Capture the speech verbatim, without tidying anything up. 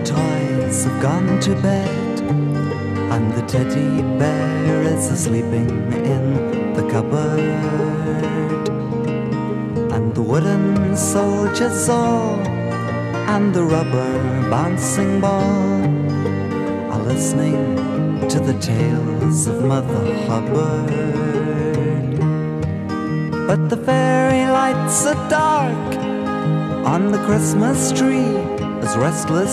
toys have gone to bed, and the teddy bear is sleeping in the cupboard. And the wooden soldiers all and the rubber bouncing ball are listening to the tales of Mother Hubbard. But the fairy lights are dark on the Christmas tree as restless